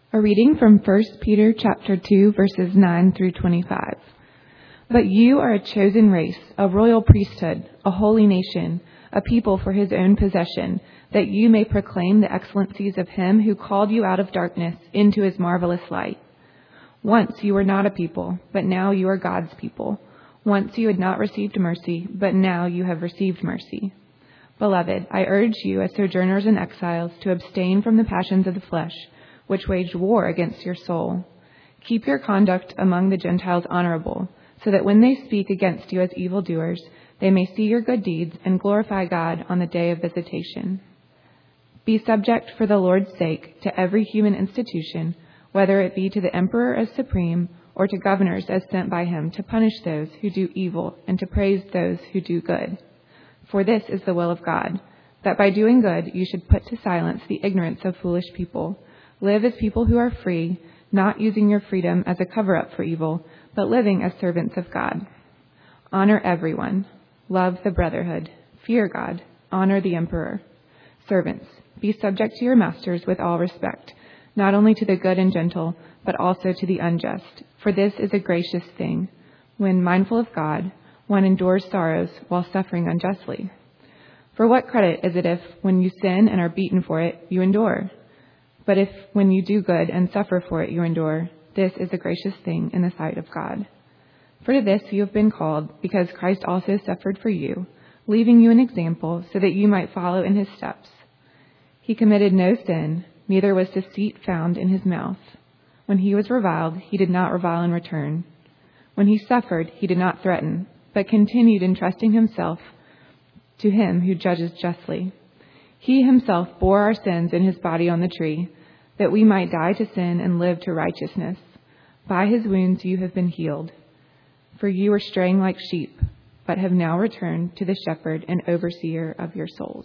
A reading from 1 Peter chapter 2, verses 9 through 25. But you are a chosen race, a royal priesthood, a holy nation, a people for his own possession, that you may proclaim the excellencies of him who called you out of darkness into his marvelous light. Once you were not a people, but now you are God's people. Once you had not received mercy, but now you have received mercy. Beloved, I urge you as sojourners and exiles to abstain from the passions of the flesh, which wage war against your soul. Keep your conduct among the Gentiles honorable, so that when they speak against you as evildoers, they may see your good deeds and glorify God on the day of visitation. Be subject for the Lord's sake to every human institution, whether it be to the emperor as supreme, or to governors as sent by him to punish those who do evil and to praise those who do good. For this is the will of God, that by doing good you should put to silence the ignorance of foolish people. Live as people who are free, not using your freedom as a cover-up for evil, but living as servants of God. Honor everyone. Love the brotherhood. Fear God. Honor the emperor. Servants, be subject to your masters with all respect, not only to the good and gentle, but also to the unjust. For this is a gracious thing. When mindful of God, one endures sorrows while suffering unjustly. For what credit is it if, when you sin and are beaten for it, you endure? But if, when you do good and suffer for it, you endure, this is a gracious thing in the sight of God. For to this you have been called, because Christ also suffered for you, leaving you an example so that you might follow in his steps. He committed no sin, neither was deceit found in his mouth. When he was reviled, he did not revile in return. When he suffered, he did not threaten, but continued entrusting himself to him who judges justly. He himself bore our sins in his body on the tree, that we might die to sin and live to righteousness. By his wounds you have been healed. For you were straying like sheep, but have now returned to the shepherd and overseer of your souls.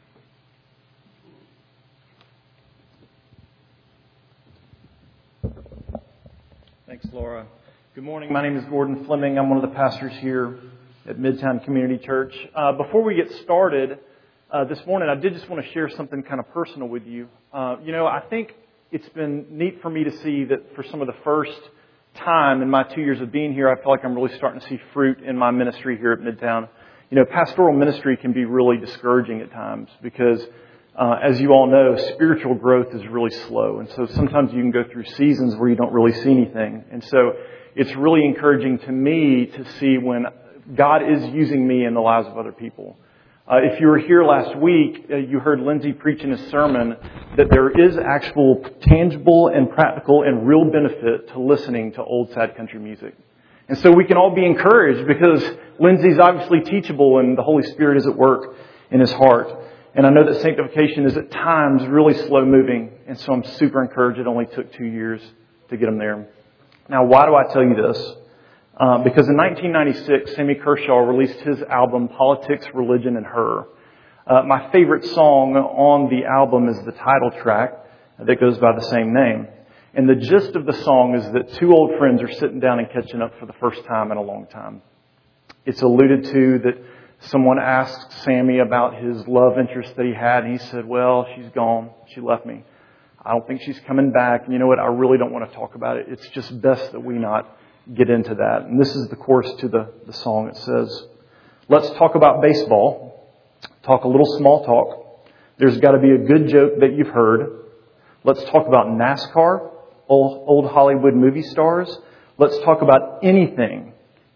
Thanks, Laura. Good morning. My name is Gordon Fleming. I'm one of the pastors here at Midtown Community Church. Before we get started, this morning, I did just want to share something kind of personal with you. I think it's been neat for me to see that for some of the first time in my 2 years of being here, I feel like I'm really starting to see fruit in my ministry here at Midtown. Pastoral ministry can be really discouraging at times because, as you all know, spiritual growth is really slow. And so sometimes you can go through seasons where you don't really see anything. And so it's really encouraging to me to see when God is using me in the lives of other people. If you were here last week, you heard Lindsay preach in his sermon that there is actual tangible and practical and real benefit to listening to old sad country music. And so we can all be encouraged because Lindsay's obviously teachable and the Holy Spirit is at work in his heart. And I know that sanctification is at times really slow moving. And so I'm super encouraged it only took 2 years to get him there. Now, why do I tell you this? Because in 1996, Sammy Kershaw released his album, Politics, Religion, and Her. My favorite song on the album is the title track that goes by the same name. And the gist of the song is that two old friends are sitting down and catching up for the first time in a long time. It's alluded to that someone asked Sammy about his love interest that he had, and he said, well, she's gone. She left me. I don't think she's coming back. And you know what? I really don't want to talk about it. It's just best that we not get into that. And this is the chorus to the song. It says, let's talk about baseball. Talk a little small talk. There's got to be a good joke that you've heard. Let's talk about NASCAR, old Hollywood movie stars. Let's talk about anything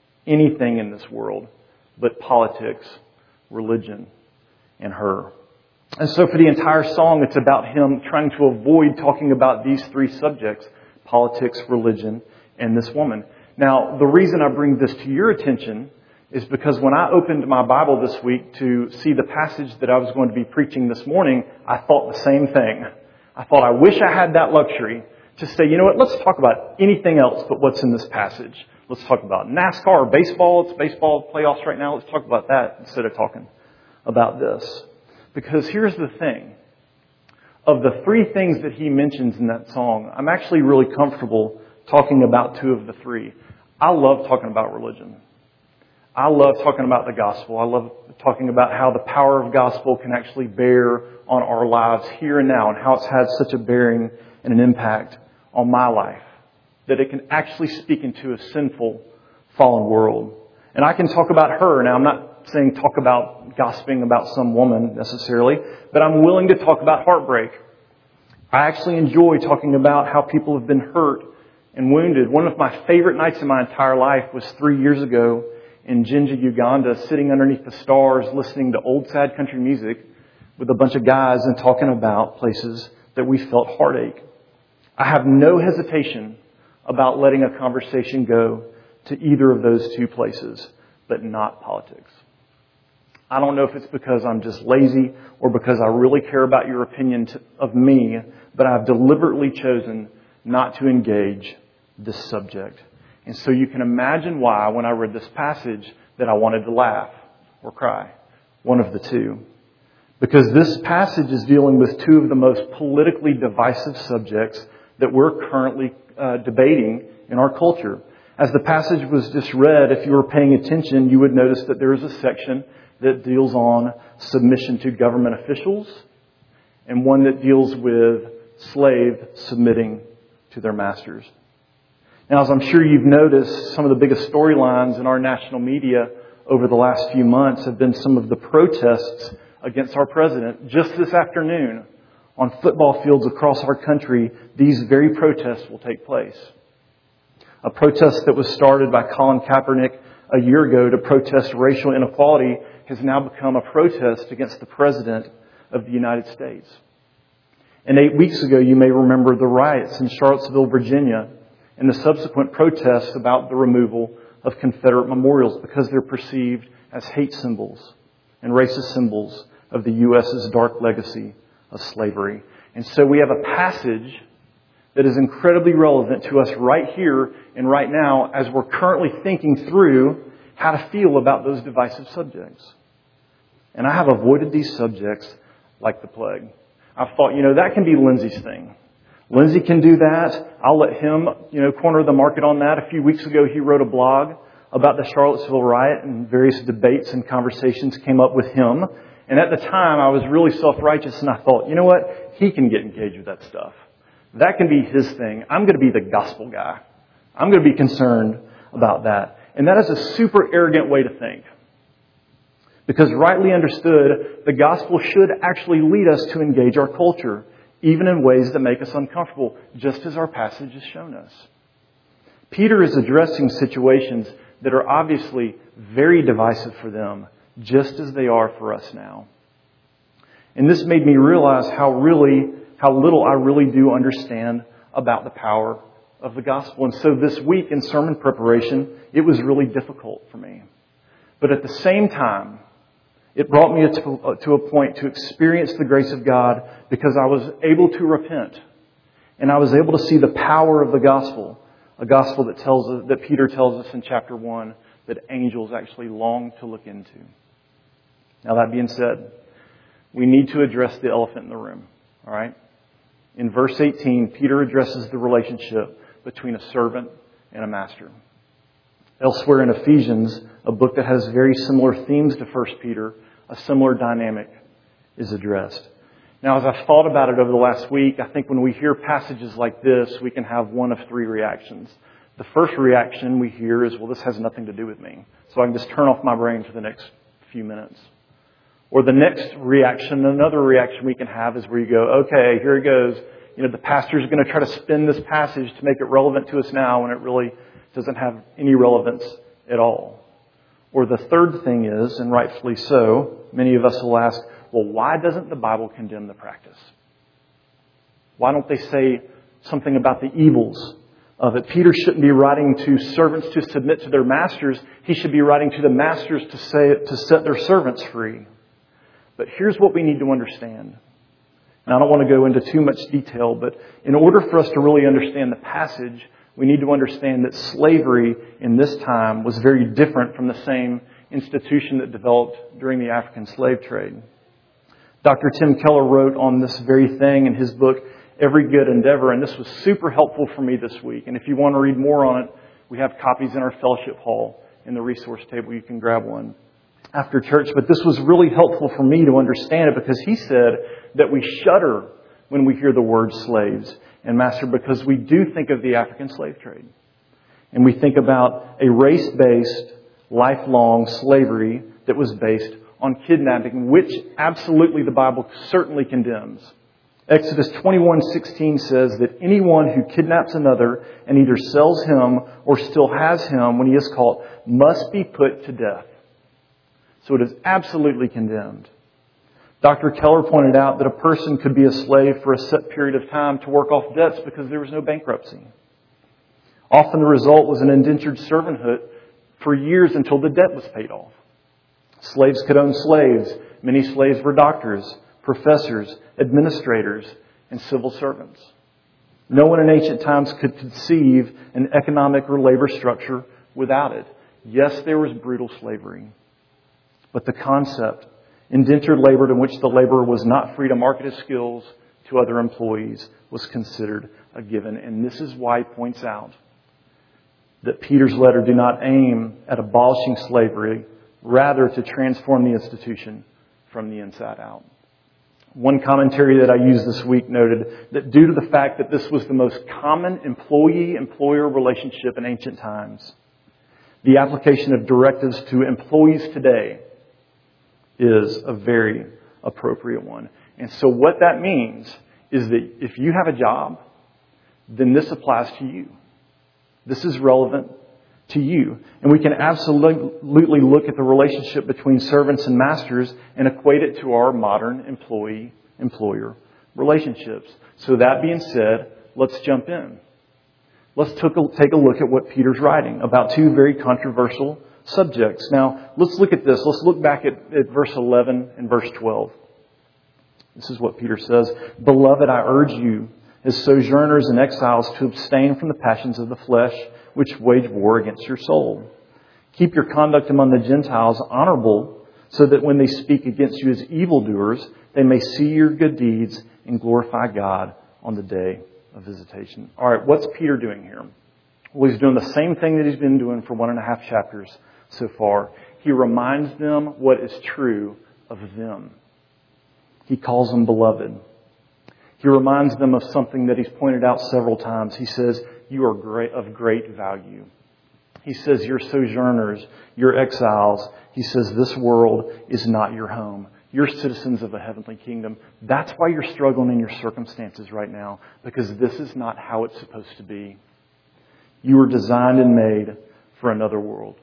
in this world but politics, religion, and her. And so for the entire song, it's about him trying to avoid talking about these three subjects, politics, religion, and this woman. Now, the reason I bring this to your attention is because when I opened my Bible this week to see the passage that I was going to be preaching this morning, I thought the same thing. I thought, I wish I had that luxury to say, you know what, let's talk about anything else but what's in this passage. Let's talk about NASCAR or baseball. It's baseball playoffs right now. Let's talk about that instead of talking about this. Because here's the thing. Of the three things that he mentions in that song, I'm actually really comfortable talking about two of the three. I love talking about religion. I love talking about the gospel. I love talking about how the power of gospel can actually bear on our lives here and now and how it's had such a bearing and an impact on my life, that it can actually speak into a sinful, fallen world. And I can talk about her. Now, I'm not saying talk about gossiping about some woman necessarily, but I'm willing to talk about heartbreak. I actually enjoy talking about how people have been hurt and wounded. One of my favorite nights in my entire life was 3 years ago in Jinja, Uganda, sitting underneath the stars, listening to old sad country music with a bunch of guys and talking about places that we felt heartache. I have no hesitation about letting a conversation go to either of those two places, but not politics. I don't know if it's because I'm just lazy or because I really care about your opinion of me, but I've deliberately chosen not to engage this subject. And so you can imagine why, when I read this passage, that I wanted to laugh or cry. One of the two. Because this passage is dealing with two of the most politically divisive subjects that we're currently debating in our culture. As the passage was just read, if you were paying attention, you would notice that there is a section that deals on submission to government officials and one that deals with slave submitting to their masters. Now, as I'm sure you've noticed, some of the biggest storylines in our national media over the last few months have been some of the protests against our president. Just this afternoon, on football fields across our country, these very protests will take place. A protest that was started by Colin Kaepernick a year ago to protest racial inequality has now become a protest against the President of the United States. And 8 weeks ago, you may remember the riots in Charlottesville, Virginia, and the subsequent protests about the removal of Confederate memorials because they're perceived as hate symbols and racist symbols of the U.S.'s dark legacy of slavery. And so we have a passage that is incredibly relevant to us right here and right now as we're currently thinking through how to feel about those divisive subjects. And I have avoided these subjects like the plague. I've thought, that can be Lindsay's thing. Lindsay can do that. I'll let him, corner the market on that. A few weeks ago, he wrote a blog about the Charlottesville riot, and various debates and conversations came up with him. And at the time, I was really self-righteous, and I thought, you know what? He can get engaged with that stuff. That can be his thing. I'm going to be the gospel guy. I'm going to be concerned about that. And that is a super arrogant way to think. Because rightly understood, the gospel should actually lead us to engage our culture, even in ways that make us uncomfortable, just as our passage has shown us. Peter is addressing situations that are obviously very divisive for them, just as they are for us now. And this made me realize how little I really do understand about the power of the gospel. And so this week in sermon preparation, it was really difficult for me. But at the same time, it brought me to a point to experience the grace of God because I was able to repent. And I was able to see the power of the gospel. A gospel that Peter tells us in chapter 1 that angels actually long to look into. Now, that being said, we need to address the elephant in the room. All right? In verse 18, Peter addresses the relationship between a servant and a master. Elsewhere in Ephesians, a book that has very similar themes to 1 Peter, a similar dynamic is addressed. Now, as I've thought about it over the last week, I think when we hear passages like this, we can have one of three reactions. The first reaction we hear is, well, this has nothing to do with me, so I can just turn off my brain for the next few minutes. Or the next reaction, another reaction we can have is where you go, okay, here it goes. The pastor's going to try to spin this passage to make it relevant to us now when it really doesn't have any relevance at all. Or the third thing is, and rightfully so, many of us will ask, well, why doesn't the Bible condemn the practice? Why don't they say something about the evils of it? Peter shouldn't be writing to servants to submit to their masters. He should be writing to the masters to set their servants free. But here's what we need to understand. And I don't want to go into too much detail, but in order for us to really understand the passage, we need to understand that slavery in this time was very different from the same institution that developed during the African slave trade. Dr. Tim Keller wrote on this very thing in his book, Every Good Endeavor, and this was super helpful for me this week. And if you want to read more on it, we have copies in our fellowship hall in the resource table. You can grab one after church. But this was really helpful for me to understand it because he said that we shudder when we hear the word slaves. and master because we do think of the African slave trade. And we think about a race-based, lifelong slavery that was based on kidnapping, which absolutely the Bible certainly condemns. Exodus 21:16 says that anyone who kidnaps another and either sells him or still has him when he is caught must be put to death. So it is absolutely condemned. Dr. Keller pointed out that a person could be a slave for a set period of time to work off debts because there was no bankruptcy. Often the result was an indentured servanthood for years until the debt was paid off. Slaves could own slaves. Many slaves were doctors, professors, administrators, and civil servants. No one in ancient times could conceive an economic or labor structure without it. Yes, there was brutal slavery. But the concept, indentured labor in which the laborer was not free to market his skills to other employees, was considered a given. And this is why he points out that Peter's letter do not aim at abolishing slavery, rather to transform the institution from the inside out. One commentary that I used this week noted that due to the fact that this was the most common employee-employer relationship in ancient times, the application of directives to employees today is a very appropriate one. And so what that means is that if you have a job, then this applies to you. This is relevant to you. And we can absolutely look at the relationship between servants and masters and equate it to our modern employee-employer relationships. So that being said, let's jump in. Let's take a look at what Peter's writing about two very controversial subjects. Now, let's look at this. Let's look back at verse 11 and verse 12. This is what Peter says. Beloved, I urge you, as sojourners and exiles, to abstain from the passions of the flesh, which wage war against your soul. Keep your conduct among the Gentiles honorable, so that when they speak against you as evildoers, they may see your good deeds and glorify God on the day of visitation. All right, what's Peter doing here? Well, he's doing the same thing that he's been doing for 1.5 chapters so far. He reminds them what is true of them. He calls them beloved. He reminds them of something that he's pointed out several times. He says, you are of great value. He says, you're sojourners, you're exiles. He says, this world is not your home. You're citizens of a heavenly kingdom. That's why you're struggling in your circumstances right now, because this is not how it's supposed to be. You were designed and made for another world.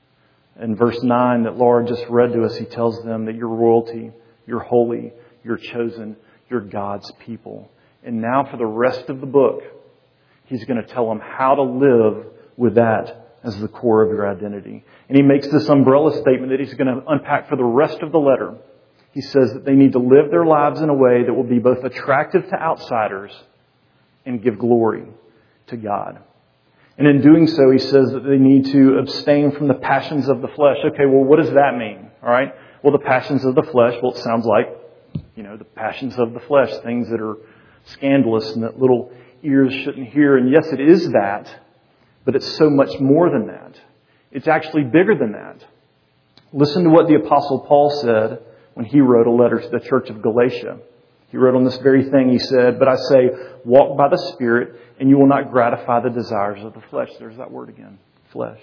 In verse 9 that Laura just read to us, he tells them that you're royalty, you're holy, you're chosen, you're God's people. And now for the rest of the book, he's going to tell them how to live with that as the core of your identity. And he makes this umbrella statement that he's going to unpack for the rest of the letter. He says that they need to live their lives in a way that will be both attractive to outsiders and give glory to God. And in doing so, he says that they need to abstain from the passions of the flesh. Okay, well, what does that mean? All right. Well, the passions of the flesh, well, it sounds like, the passions of the flesh, things that are scandalous and that little ears shouldn't hear. And yes, it is that, but it's so much more than that. It's actually bigger than that. Listen to what the Apostle Paul said when he wrote a letter to the church of Galatia. He wrote on this very thing, he said, but I say, walk by the Spirit, and you will not gratify the desires of the flesh. There's that word again, flesh.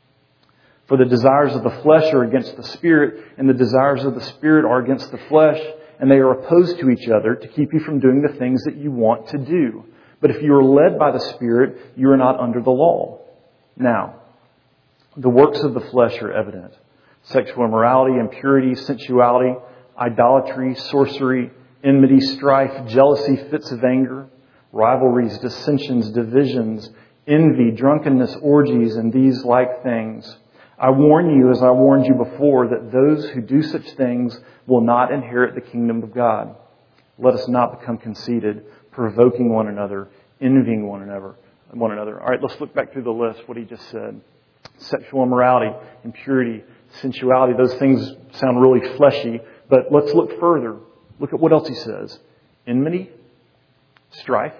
For the desires of the flesh are against the Spirit, and the desires of the Spirit are against the flesh, and they are opposed to each other to keep you from doing the things that you want to do. But if you are led by the Spirit, you are not under the law. Now, the works of the flesh are evident. Sexual immorality, impurity, sensuality, idolatry, sorcery, enmity, strife, jealousy, fits of anger, rivalries, dissensions, divisions, envy, drunkenness, orgies, and these like things. I warn you, as I warned you before, that those who do such things will not inherit the kingdom of God. Let us not become conceited, provoking one another, envying one another. All right, let's look back through the list, what he just said. Sexual immorality, impurity, sensuality, those things sound really fleshy, but let's look further. Look at what else he says. Enmity, strife,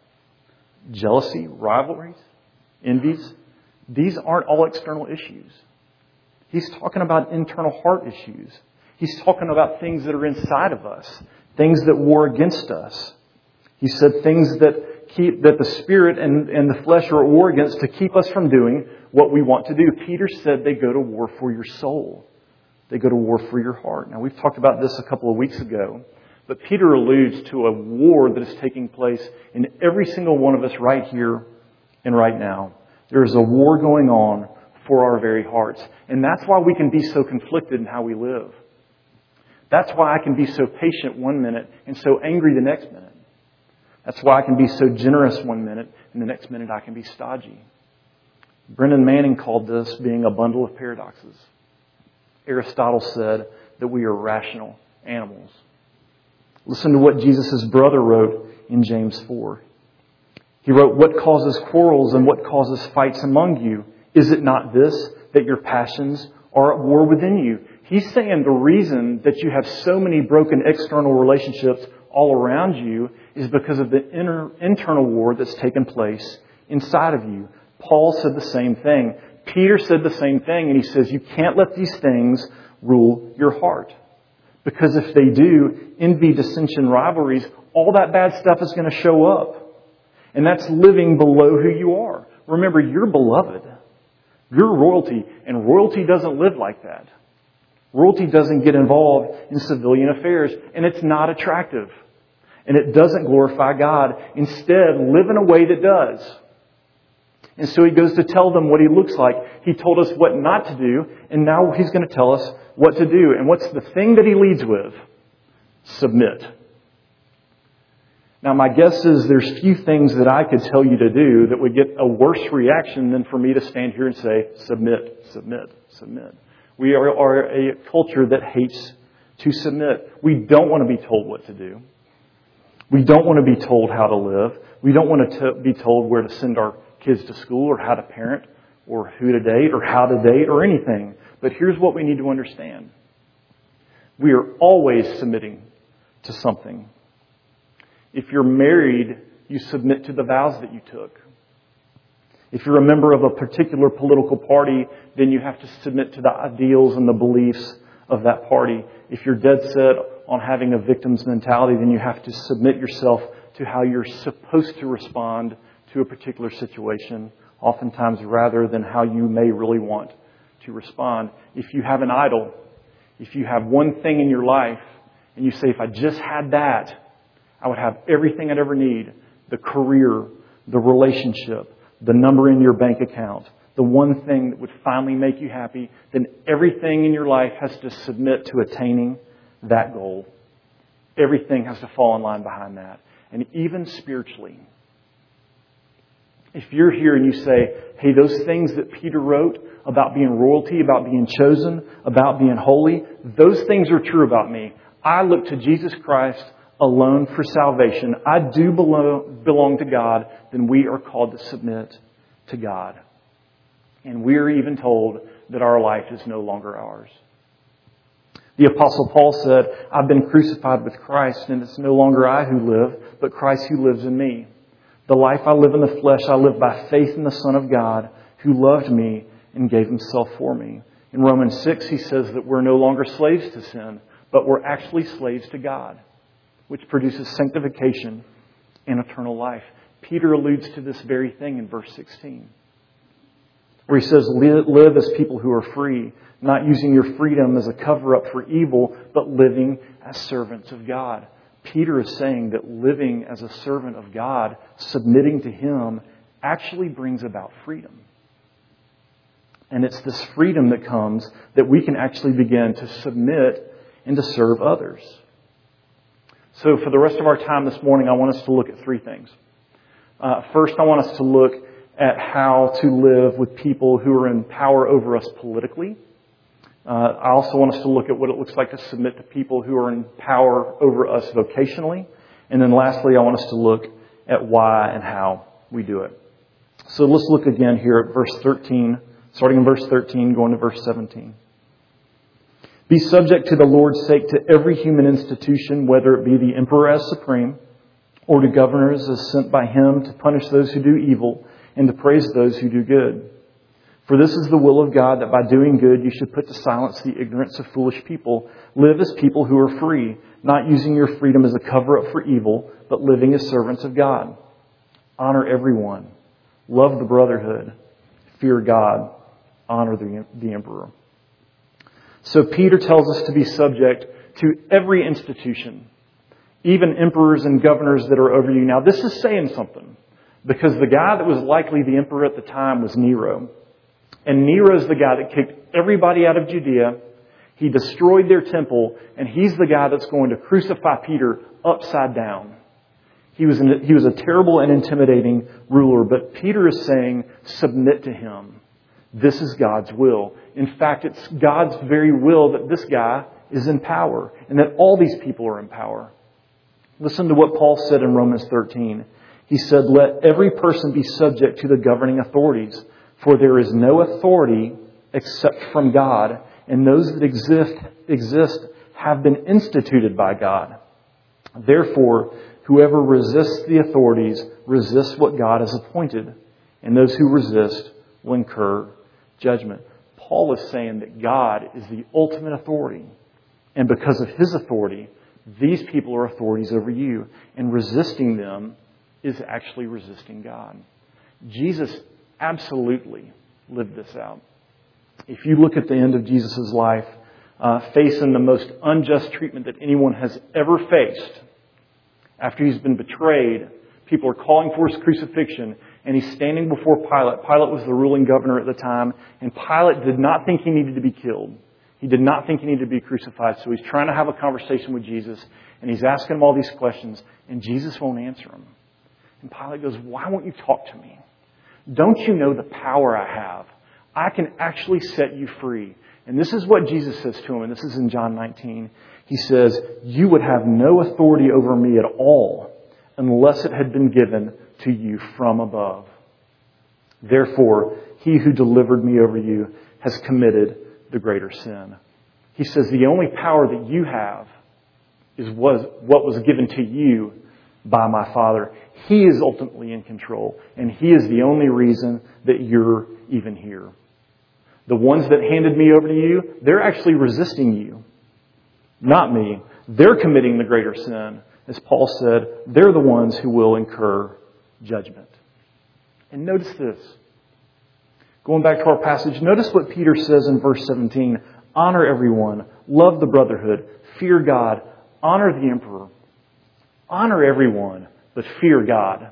jealousy, rivalries, envies. These aren't all external issues. He's talking about internal heart issues. He's talking about things that are inside of us, things that war against us. He said things that that the spirit and the flesh are at war against to keep us from doing what we want to do. Peter said they go to war for your soul. They go to war for your heart. Now, we've talked about this a couple of weeks ago, but Peter alludes to a war that is taking place in every single one of us right here and right now. There is a war going on for our very hearts. And that's why we can be so conflicted in how we live. That's why I can be so patient one minute and so angry the next minute. That's why I can be so generous one minute and the next minute I can be stodgy. Brennan Manning called this being a bundle of paradoxes. Aristotle said that we are rational animals. Listen to what Jesus' brother wrote in James 4. He wrote, "What causes quarrels and what causes fights among you? Is it not this, that your passions are at war within you?" He's saying the reason that you have so many broken external relationships all around you is because of the internal war that's taken place inside of you. Paul said the same thing. Peter said the same thing, and he says you can't let these things rule your heart. Because if they do, envy, dissension, rivalries, all that bad stuff is going to show up. And that's living below who you are. Remember, you're beloved. You're royalty, and royalty doesn't live like that. Royalty doesn't get involved in civilian affairs, and it's not attractive. And it doesn't glorify God. Instead, live in a way that does. And so he goes to tell them what he looks like. He told us what not to do, and now he's going to tell us what to do. And what's the thing that he leads with? Submit. Now, my guess is there's few things that I could tell you to do that would get a worse reaction than for me to stand here and say, submit, submit, submit. We are a culture that hates to submit. We don't want to be told what to do. We don't want to be told how to live. We don't want to be told where to send our kids to school or how to parent or who to date or how to date or anything. But here's what we need to understand. We are always submitting to something. If you're married, you submit to the vows that you took. If you're a member of a particular political party, then you have to submit to the ideals and the beliefs of that party. If you're dead set on having a victim's mentality, then you have to submit yourself to how you're supposed to respond to a particular situation, oftentimes rather than how you may really want to respond. If you have an idol, if you have one thing in your life, and you say, if I just had that, I would have everything I'd ever need. The career, the relationship, the number in your bank account, the one thing that would finally make you happy, then everything in your life has to submit to attaining that goal. Everything has to fall in line behind that. And even spiritually, if you're here and you say, hey, those things that Peter wrote about being royalty, about being chosen, about being holy, those things are true about me. I look to Jesus Christ alone for salvation. I do belong to God. Then we are called to submit to God. And we are even told that our life is no longer ours. The Apostle Paul said, I've been crucified with Christ, and it's no longer I who live, but Christ who lives in me. The life I live in the flesh, I live by faith in the Son of God, who loved me and gave himself for me. In Romans 6, he says that we're no longer slaves to sin, but we're actually slaves to God, which produces sanctification and eternal life. Peter alludes to this very thing in verse 16, where he says, live as people who are free, not using your freedom as a cover-up for evil, but living as servants of God. Peter is saying that living as a servant of God, submitting to Him, actually brings about freedom. And it's this freedom that comes that we can actually begin to submit and to serve others. So for the rest of our time this morning, I want us to look at three things. First, I want us to look at how to live with people who are in power over us politically. I also want us to look at what it looks like to submit to people who are in power over us vocationally. And then lastly, I want us to look at why and how we do it. So let's look again here at verse 13, starting in verse 13, going to verse 17. Be subject to the Lord's sake to every human institution, whether it be the emperor as supreme, or to governors as sent by him to punish those who do evil and to praise those who do good. For this is the will of God, that by doing good you should put to silence the ignorance of foolish people. Live as people who are free, not using your freedom as a cover-up for evil, but living as servants of God. honor everyone, love the brotherhood, fear God, honor the emperor. So Peter tells us to be subject to every institution, even emperors and governors that are over you. Now, this is saying something, because the guy that was likely the emperor at the time was Nero. And Nero's the guy that kicked everybody out of Judea. He destroyed their temple, and he's the guy that's going to crucify Peter upside down. He was a terrible and intimidating ruler, but Peter is saying, submit to him. This is God's will. In fact, it's God's very will that this guy is in power and that all these people are in power. Listen to what Paul said in Romans 13. He said, let every person be subject to the governing authorities, for there is no authority except from God, and those that exist have been instituted by God. Therefore, whoever resists the authorities resists what God has appointed, and those who resist will incur judgment. Paul is saying that God is the ultimate authority, and because of His authority, these people are authorities over you, and resisting them is actually resisting God. Jesus absolutely lived this out. If you look at the end of Jesus' life, facing the most unjust treatment that anyone has ever faced, after He's been betrayed, people are calling for His crucifixion, and He's standing before Pilate. Pilate was the ruling governor at the time, and Pilate did not think He needed to be killed. He did not think He needed to be crucified, so He's trying to have a conversation with Jesus, and He's asking Him all these questions, and Jesus won't answer Him. And Pilate goes, why won't you talk to me? Don't you know the power I have? I can actually set you free. And this is what Jesus says to him, and this is in John 19. He says, you would have no authority over me at all unless it had been given to you from above. Therefore, he who delivered me over you has committed the greater sin. He says the only power that you have is what was given to you by my Father. He is ultimately in control, and He is the only reason that you're even here. The ones that handed me over to you, they're actually resisting you. Not me. They're committing the greater sin. As Paul said, they're the ones who will incur judgment. And notice this. Going back to our passage, notice what Peter says in verse 17. Honor everyone. Love the brotherhood. Fear God. Honor the emperor. Honor everyone, but fear God.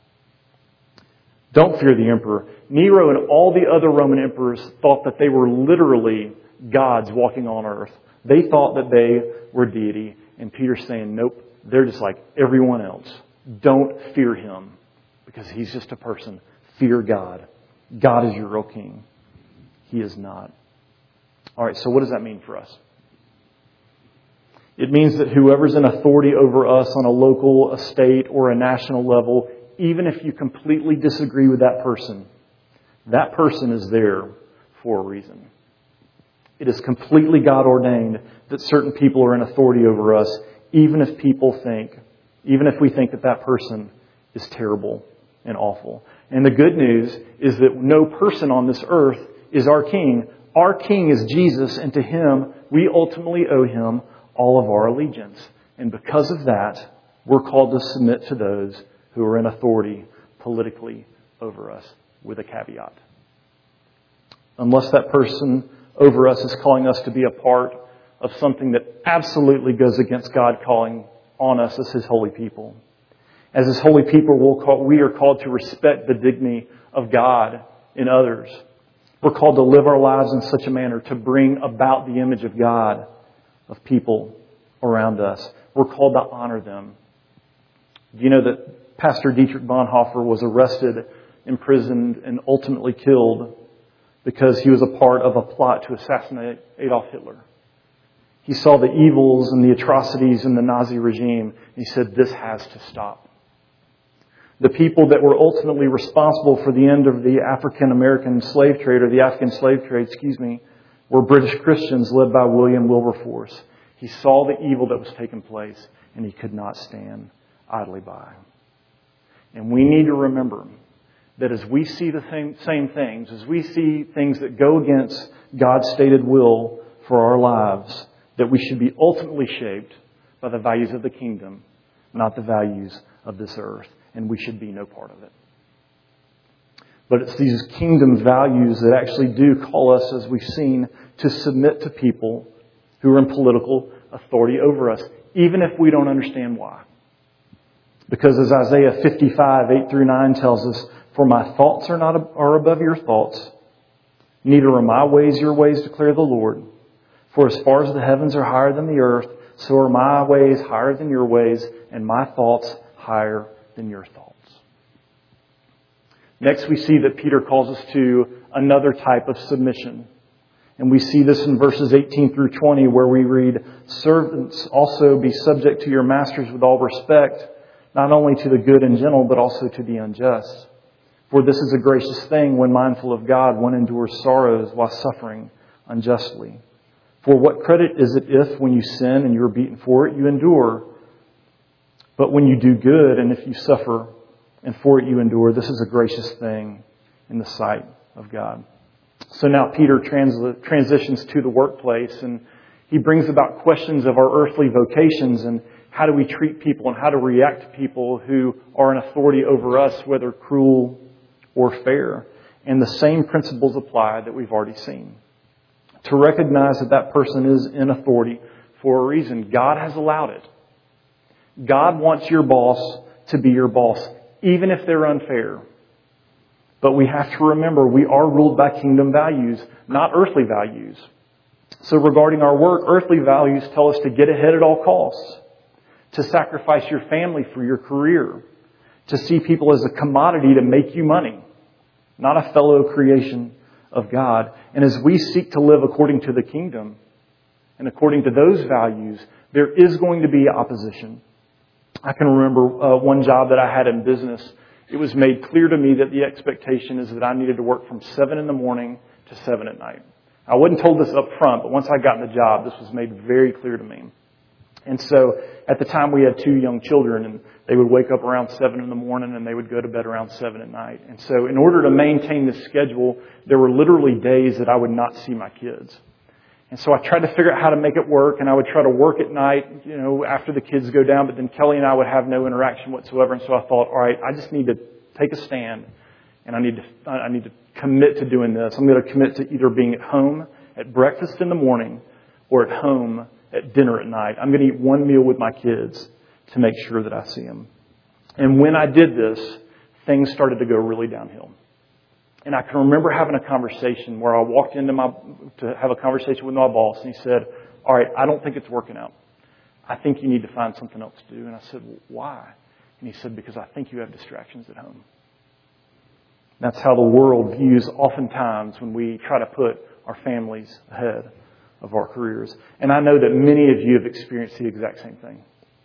Don't fear the emperor. Nero and all the other Roman emperors thought that they were literally gods walking on earth. They thought that they were deity. And Peter's saying, nope, they're just like everyone else. Don't fear him because he's just a person. Fear God. God is your real king. He is not. All right, so what does that mean for us? It means that whoever's in authority over us on a local, a state, or a national level, even if you completely disagree with that person is there for a reason. It is completely God ordained that certain people are in authority over us, even if we think that person is terrible and awful. And the good news is that no person on this earth is our king. Our king is Jesus, and to Him, we ultimately owe Him all of our allegiance. And because of that, we're called to submit to those who are in authority politically over us, with a caveat. Unless that person over us is calling us to be a part of something that absolutely goes against God calling on us as His holy people. As His holy people, we are called to respect the dignity of God in others. We're called to live our lives in such a manner to bring about the image of God of people around us. We're called to honor them. Do you know that Pastor Dietrich Bonhoeffer was arrested, imprisoned, and ultimately killed because he was a part of a plot to assassinate Adolf Hitler? He saw the evils and the atrocities in the Nazi regime, and he said, this has to stop. The people that were ultimately responsible for the end of the African-American slave trade, or the African slave trade, were British Christians led by William Wilberforce. He saw the evil that was taking place, and he could not stand idly by. And we need to remember that as we see the same things, as we see things that go against God's stated will for our lives, that we should be ultimately shaped by the values of the kingdom, not the values of this earth. and we should be no part of it. But it's these kingdom values that actually do call us, as we've seen, to submit to people who are in political authority over us, even if we don't understand why. Because as Isaiah 55, 8 through 9 tells us, "For my thoughts are above your thoughts, neither are my ways your ways, declare the Lord. For as far as the heavens are higher than the earth, so are my ways higher than your ways, and my thoughts higher than your thoughts." Next, we see that Peter calls us to another type of submission. And we see this in verses 18 through 20, where we read, "Servants, also be subject to your masters with all respect, not only to the good and gentle, but also to the unjust. For this is a gracious thing when mindful of God, one endures sorrows while suffering unjustly. For what credit is it if, when you sin and you are beaten for it, you endure? But when you do good, and if you suffer, and for it you endure, this is a gracious thing in the sight of God." So now Peter transitions to the workplace, and he brings about questions of our earthly vocations and how do we treat people and how to react to people who are in authority over us, whether cruel or fair. And the same principles apply that we've already seen. To recognize that that person is in authority for a reason. God has allowed it. God wants your boss to be your boss, even if they're unfair. But we have to remember we are ruled by kingdom values, not earthly values. So regarding our work, earthly values tell us to get ahead at all costs, to sacrifice your family for your career, to see people as a commodity to make you money, not a fellow creation of God. And as we seek to live according to the kingdom and according to those values, there is going to be opposition. I can remember one job that I had in business. It was made clear to me that the expectation is that I needed to work from 7 in the morning to 7 at night. I wasn't told this up front, but once I got in the job, this was made very clear to me. And so at the time we had 2 young children, and they would wake up around 7 in the morning and they would go to bed around 7 at night. And so in order to maintain this schedule, there were literally days that I would not see my kids. And so I tried to figure out how to make it work, and I would try to work at night, after the kids go down, but then Kelly and I would have no interaction whatsoever. And so I thought, all right, I just need to take a stand, and I need to commit to doing this. I'm going to commit to either being at home at breakfast in the morning or at home at dinner at night. I'm going to eat one meal with my kids to make sure that I see them. And when I did this, things started to go really downhill. And I can remember having a conversation where I walked into to have a conversation with my boss, and he said, "All right, I don't think it's working out. I think you need to find something else to do." And I said, "Well, why?" And he said, "Because I think you have distractions at home." That's how the world views oftentimes when we try to put our families ahead of our careers. And I know that many of you have experienced the exact same thing.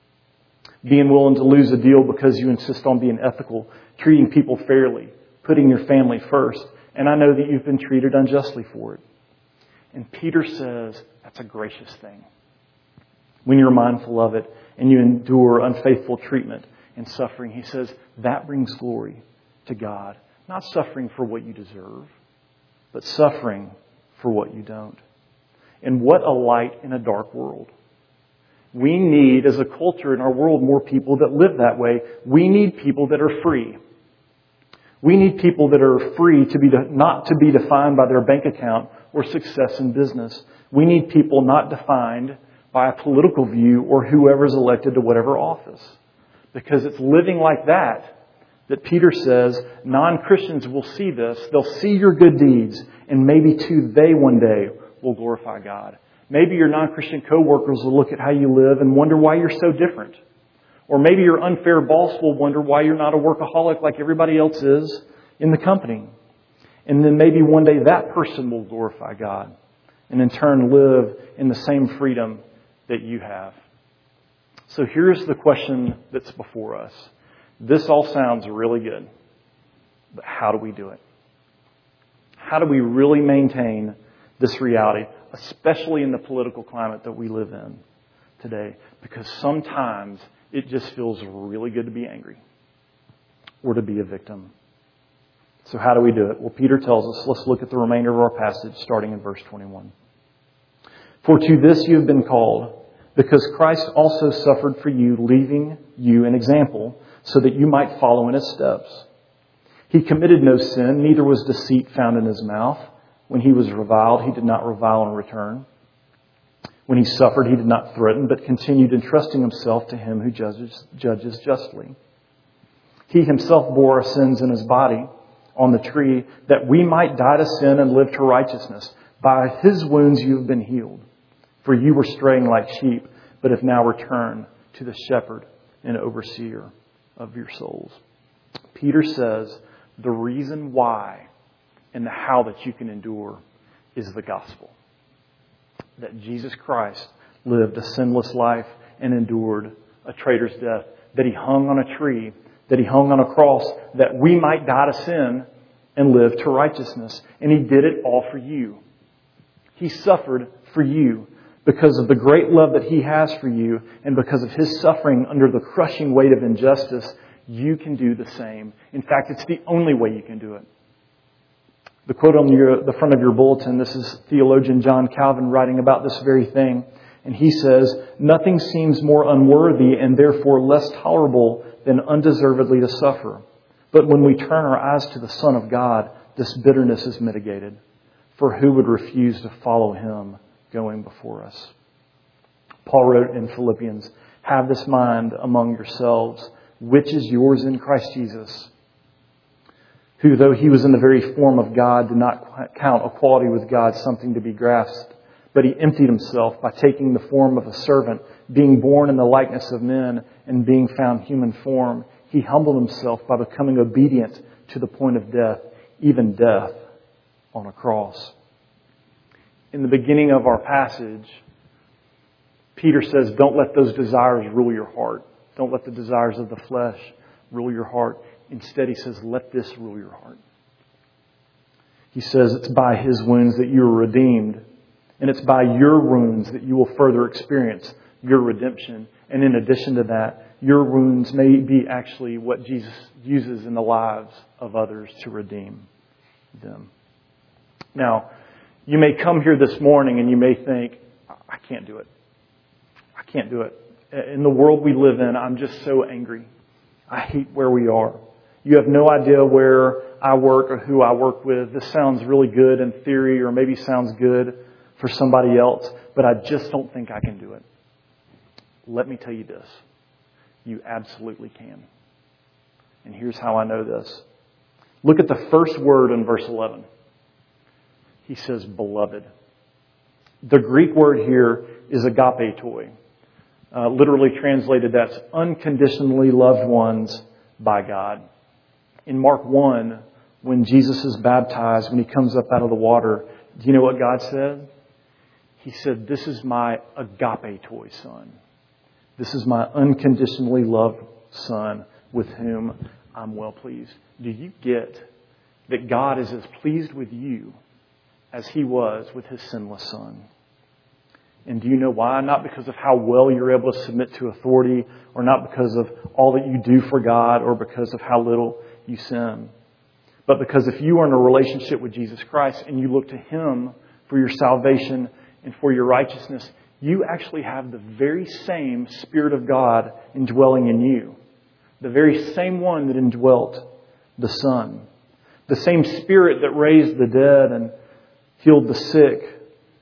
Being willing to lose a deal because you insist on being ethical, treating people fairly, putting your family first. And I know that you've been treated unjustly for it. And Peter says that's a gracious thing. When you're mindful of it and you endure unfaithful treatment and suffering, he says that brings glory to God. Not suffering for what you deserve, but suffering for what you don't. And what a light in a dark world. We need, as a culture in our world, more people that live that way. We need people that are free. We need people that are free not to be defined by their bank account or success in business. We need people not defined by a political view or whoever's elected to whatever office. Because it's living like that Peter says non-Christians will see this. They'll see your good deeds, and maybe too they one day will glorify God. Maybe your non-Christian coworkers will look at how you live and wonder why you're so different. Or maybe your unfair boss will wonder why you're not a workaholic like everybody else is in the company. And then maybe one day that person will glorify God and in turn live in the same freedom that you have. So here's the question that's before us. This all sounds really good, but how do we do it? How do we really maintain this reality, especially in the political climate that we live in today? Because sometimes it just feels really good to be angry or to be a victim. So how do we do it? Well, Peter tells us, let's look at the remainder of our passage starting in verse 21. For to this you have been called, because Christ also suffered for you, leaving you an example, so that you might follow in His steps. He committed no sin, neither was deceit found in His mouth. When He was reviled, He did not revile in return. When He suffered, He did not threaten, but continued entrusting Himself to Him who judges justly. He Himself bore our sins in His body on the tree, that we might die to sin and live to righteousness. By His wounds you have been healed. For you were straying like sheep, but have now returned to the shepherd and overseer of your souls. Peter says the reason why and the how that you can endure is the gospel. That Jesus Christ lived a sinless life and endured a traitor's death. That He hung on a tree, that He hung on a cross, that we might die to sin and live to righteousness. And He did it all for you. He suffered for you because of the great love that He has for you, and because of His suffering under the crushing weight of injustice. You can do the same. In fact, it's the only way you can do it. The quote on the front of your bulletin, this is theologian John Calvin writing about this very thing. And he says, "Nothing seems more unworthy and therefore less tolerable than undeservedly to suffer. But when we turn our eyes to the Son of God, this bitterness is mitigated. For who would refuse to follow Him going before us?" Paul wrote in Philippians, "Have this mind among yourselves, which is yours in Christ Jesus, who, though He was in the very form of God, did not count equality with God something to be grasped, but He emptied Himself by taking the form of a servant, being born in the likeness of men, and being found human form. He humbled Himself by becoming obedient to the point of death, even death on a cross." In the beginning of our passage, Peter says, don't let those desires rule your heart. Don't let the desires of the flesh rule your heart. Instead, he says, let this rule your heart. He says it's by His wounds that you are redeemed. And it's by your wounds that you will further experience your redemption. And in addition to that, your wounds may be actually what Jesus uses in the lives of others to redeem them. Now, you may come here this morning and you may think, I can't do it. I can't do it. In the world we live in, I'm just so angry. I hate where we are. You have no idea where I work or who I work with. This sounds really good in theory, or maybe sounds good for somebody else, but I just don't think I can do it. Let me tell you this. You absolutely can. And here's how I know this. Look at the first word in verse 11. He says, beloved. The Greek word here is agapetoi. Literally translated, that's unconditionally loved ones by God. In Mark 1, when Jesus is baptized, when He comes up out of the water, do you know what God said? He said, this is my agapetoi son. This is my unconditionally loved son with whom I'm well pleased. Do you get that God is as pleased with you as He was with His sinless son? And do you know why? Not because of how well you're able to submit to authority, or not because of all that you do for God, or because of how little you sin. But because if you are in a relationship with Jesus Christ and you look to Him for your salvation and for your righteousness, you actually have the very same Spirit of God indwelling in you. The very same one that indwelt the Son. The same Spirit that raised the dead and healed the sick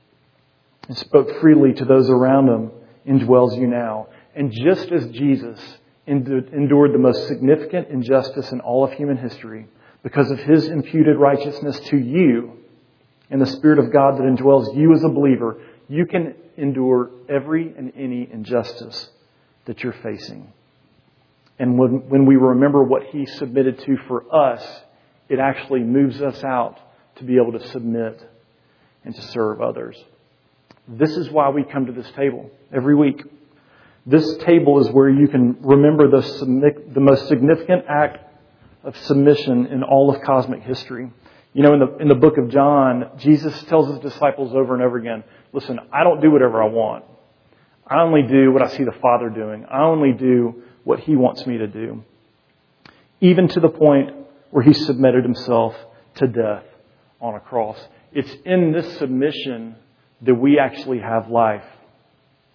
and spoke freely to those around Him indwells you now. And just as Jesus endured the most significant injustice in all of human history because of His imputed righteousness to you and the Spirit of God that indwells you as a believer, you can endure every and any injustice that you're facing. And when we remember what He submitted to for us, it actually moves us out to be able to submit and to serve others. This is why we come to this table every week. This table is where you can remember the most significant act of submission in all of cosmic history. You know, in the book of John, Jesus tells His disciples over and over again, listen, I don't do whatever I want. I only do what I see the Father doing. I only do what He wants me to do. Even to the point where He submitted Himself to death on a cross. It's in this submission that we actually have life.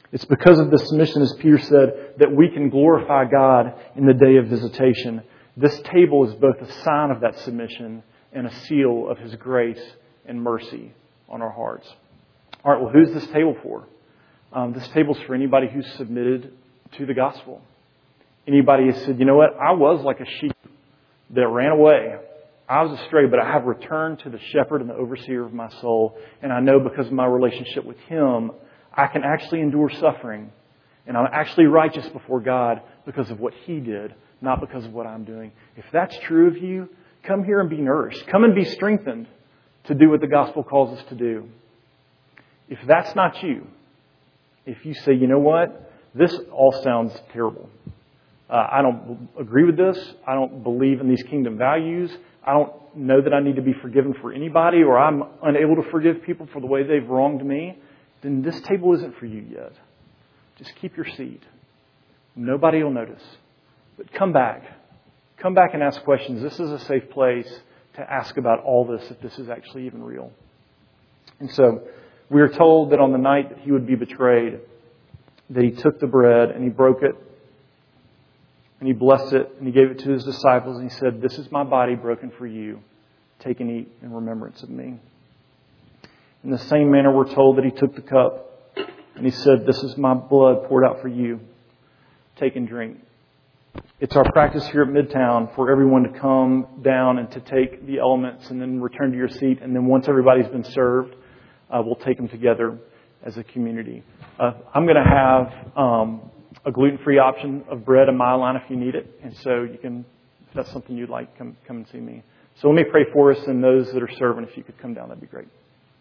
It's because of the submission, as Peter said, that we can glorify God in the day of visitation. This table is both a sign of that submission and a seal of His grace and mercy on our hearts. All right, well, who's this table for? This table's for anybody who's submitted to the gospel. Anybody who said, you know what, I was like a sheep that ran away. I was astray, but I have returned to the shepherd and the overseer of my soul. And I know because of my relationship with Him, I can actually endure suffering. And I'm actually righteous before God because of what He did, not because of what I'm doing. If that's true of you, come here and be nourished. Come and be strengthened to do what the gospel calls us to do. If that's not you, if you say, you know what, this all sounds terrible. I don't agree with this. I don't believe in these kingdom values. I don't know that I need to be forgiven for anybody, or I'm unable to forgive people for the way they've wronged me. Then this table isn't for you yet. Just keep your seat. Nobody will notice. But come back. Come back and ask questions. This is a safe place to ask about all this, if this is actually even real. And so we are told that on the night that He would be betrayed, that He took the bread and He broke it and He blessed it and He gave it to His disciples and He said, "This is my body broken for you. Take and eat in remembrance of me." In the same manner, we're told that He took the cup and He said, "This is my blood poured out for you. Take and drink." It's our practice here at Midtown for everyone to come down and to take the elements and then return to your seat. And then once everybody's been served, we'll take them together as a community. I'm going to have a gluten-free option of bread in my line if you need it. And so you can, if that's something you'd like, come and see me. So let me pray for us, and those that are serving, if you could come down, that'd be great.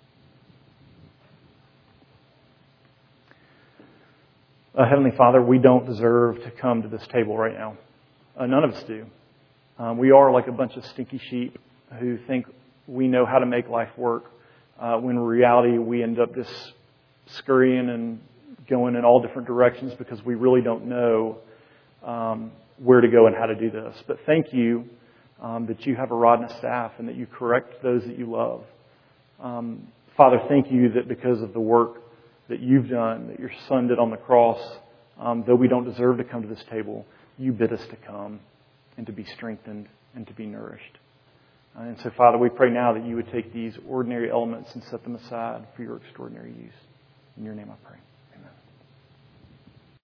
Heavenly Father, we don't deserve to come to this table right now. None of us do. We are like a bunch of stinky sheep who think we know how to make life work, when in reality we end up just scurrying and going in all different directions because we really don't know where to go and how to do this. But thank you that you have a rod and a staff and that you correct those that you love. Father, thank you that because of the work that you've done, that your Son did on the cross, though we don't deserve to come to this table, you bid us to come and to be strengthened and to be nourished. And so, Father, we pray now that you would take these ordinary elements and set them aside for your extraordinary use. In your name I pray.